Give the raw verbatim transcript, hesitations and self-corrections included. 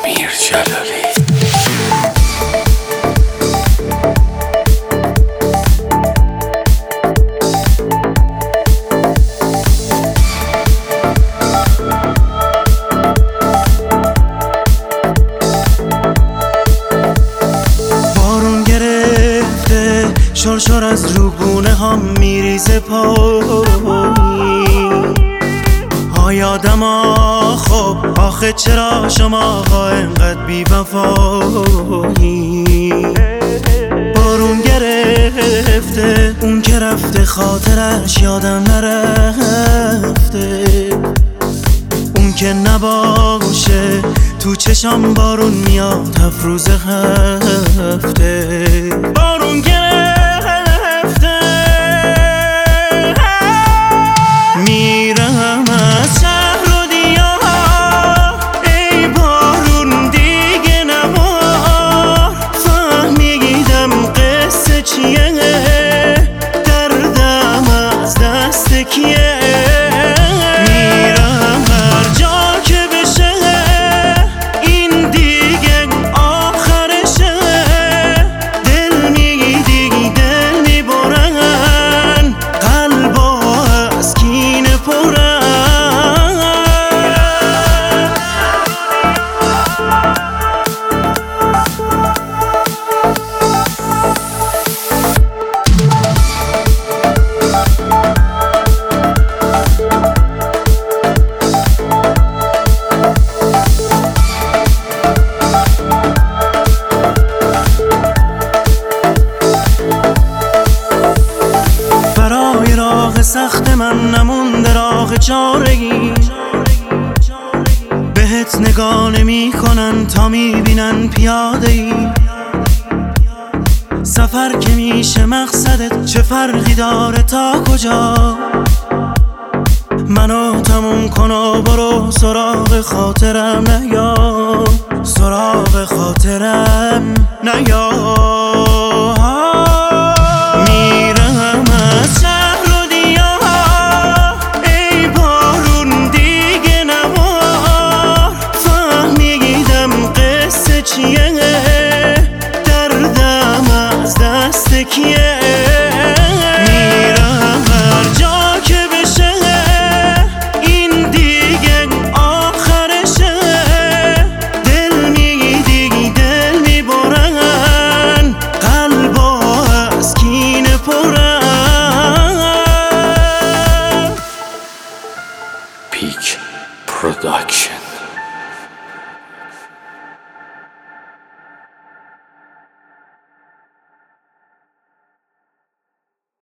امیر جلالی. بارون گرفته شرشر از روگونه هم میریزه پایی. یادم خب آخه چرا شما ها اینقدر بی وفایی. بارون گرفته اون که رفته خاطرش یادم نرفته. اون که نباشه تو چشم بارون میاد هفت روز هفته. بارون گرفته میرم از شهر و دیار. ای بارون دیگه نبار. فهمیدم قصه چیه، دردم از دست کیه. میرم هر جا که بشه این دیگه آخرشه. دل میگی دل میبرن قلبا از کینه پرن. سخت من نمونده راه چارگی. بهت نگاه نمی کنن تا میبینن پیاده ای. سفر که میشه مقصدت چه فرقی داره تا کجا. منو تموم کن و برو سراغ خاطرم نیا. سراغ خاطرم نیا. دردم از دست کیه. میرم هر جا که بشه این دیگه آخرشه. دل میگی دل میبرن قلبا از کینه پرن. پیک پروداکشن.